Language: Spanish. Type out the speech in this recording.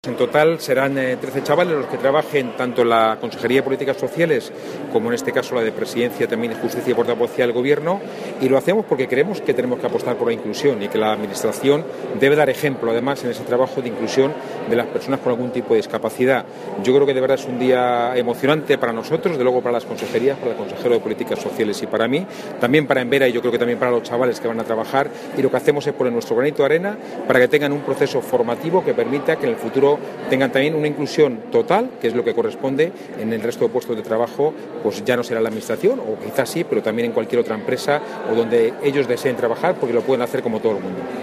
En total serán 13 chavales los que trabajen tanto en la Consejería de Políticas Sociales como en este caso la de Presidencia, también de Justicia y Portavocía del Gobierno, y lo hacemos porque creemos que tenemos que apostar por la inclusión y que la Administración debe dar ejemplo además en ese trabajo de inclusión de las personas con algún tipo de discapacidad. Yo creo que de verdad es un día emocionante para nosotros, de luego para las consejerías, para el consejero de Políticas Sociales y para mí, también para Envera y yo creo que también para los chavales que van a trabajar, y lo que hacemos es poner nuestro granito de arena para que tengan un proceso formativo que permita que en el futuro tengan también una inclusión total, que es lo que corresponde en el resto de puestos de trabajo, pues ya no será la Administración, o quizás sí, pero también en cualquier otra empresa o donde ellos deseen trabajar, porque lo pueden hacer como todo el mundo.